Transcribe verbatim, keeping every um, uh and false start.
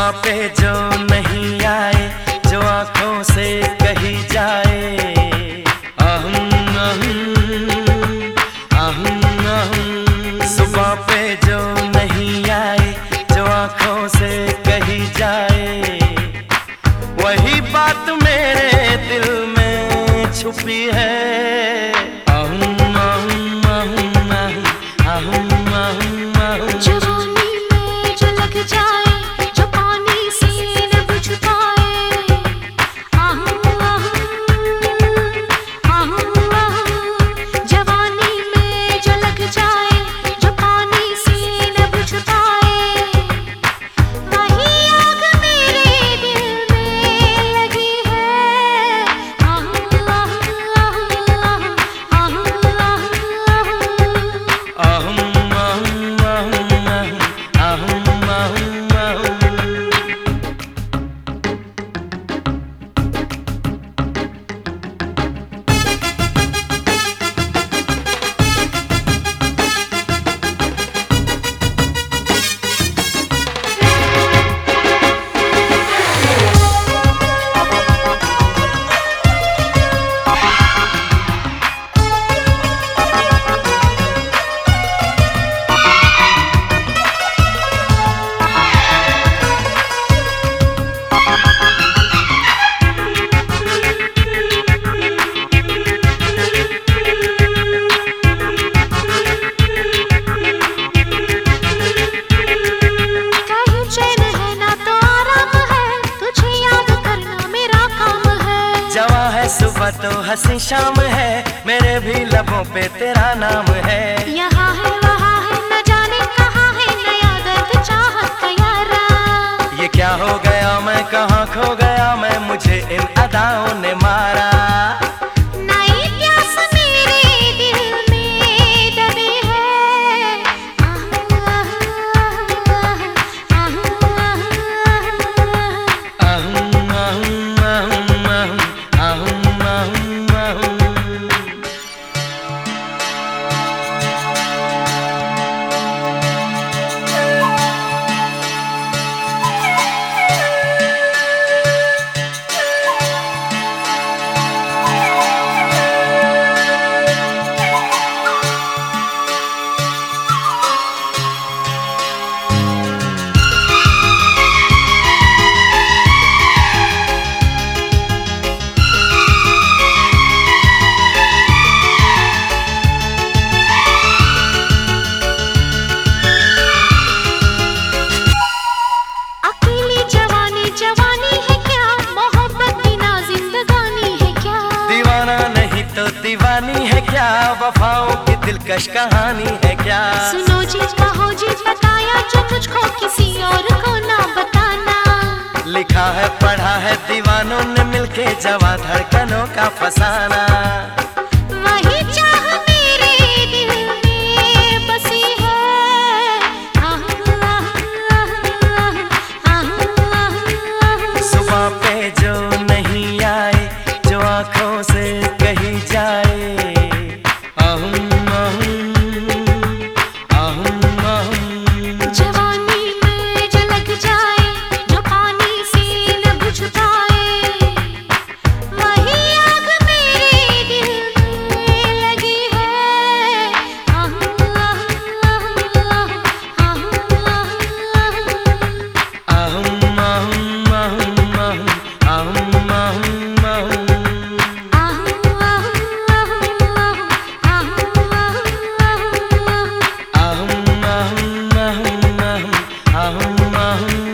जुबां पे जो नहीं आए, जो आंखों से कही जाए, अहम अहम अहम अहम। जुबां पे जो नहीं आए, जो आंखों से कही जाए, वही बात मेरे दिल में छुपी है। सुबह तो हंसी शाम है, मेरे भी लबों पे तेरा नाम है। यहाँ है वहाँ है न जाने कहाँ है, नया दर्द चाहत का यारा। ये क्या हो गया, मैं कहाँ खो गया मैं, मुझे इन अदाओं ने मारा। नई प्यास मेरे दिल में दबी है, आह आह दीवानी है क्या, वफाओं की दिलकश कहानी है क्या। सुनो जी कहो जी बताया जो मुझको किसी और को ना बताना। लिखा है पढ़ा है दीवानों ने मिलके जवां धड़कनों का फसाना। वही चाह मेरे दिल में बसी है, आह आह आह। सुबह पे जो नहीं आए, जो आंखों से कही जाए, जवानी में जो लग जाए, जो पानी से न बुझ पाए, वही आग मेरे दिल में लगी है, आह ahum ahum